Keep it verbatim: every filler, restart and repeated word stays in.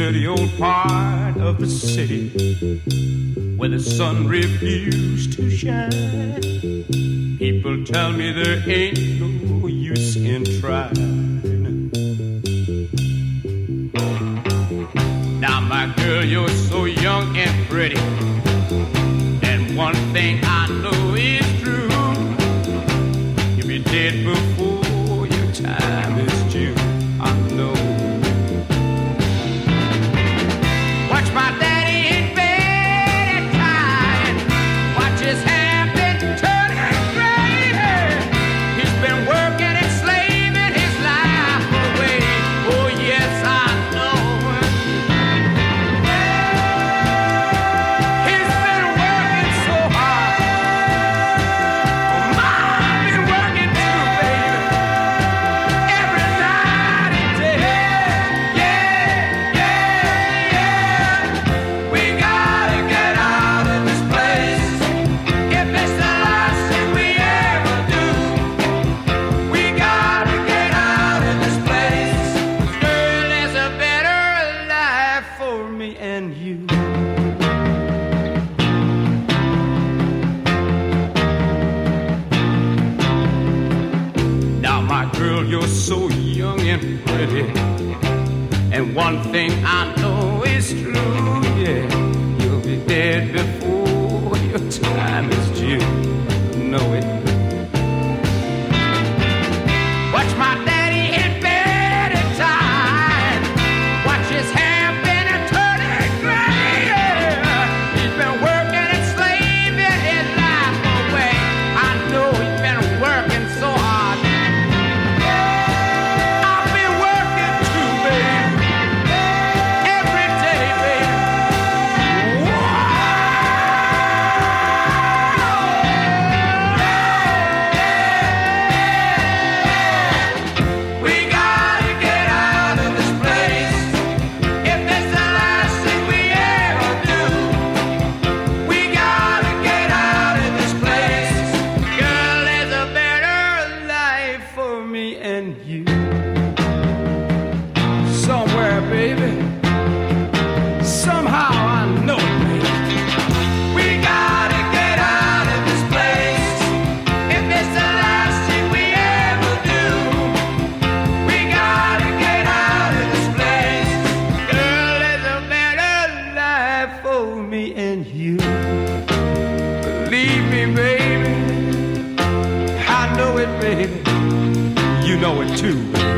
dirty old part of the city where the sun refused to shine. People tell me there ain't no use in trying. Now, my girl, you're so young and pretty, and one thing I know is true: you'll be dead before your time is due. I know. Watch my daddy in bed at night. Watch his hair been turning gray. He's been working and slaving his life away. Oh yes, I know. He's been working so hard. Mom been working too, baby. Every night and day. Yeah, yeah, yeah. We gotta get out of this place. If it's the last thing we ever do, we gotta get out of this place. Girl, there's a better life for me and you. Now, my girl, you're so young and pretty, and one thing I know is true, yeah, you'll be dead before your time is due. Know it. Watch my daddy in bed at time. Watch his hair been a turning gray. He's been working and slaving his life away. I know he's been working so hard. I've been working too, baby. Every day, baby. We gotta get out of this place. If it's the last thing we ever do, we gotta get out of this place. Girl, there's a better life for me and you. Somewhere, baby. Somehow I know it, baby. We gotta get out of this place. If it's the last thing we ever do, we gotta get out of this place. Girl, there's a better life for me and you. Believe me, baby. I know it, baby. You know it too, baby.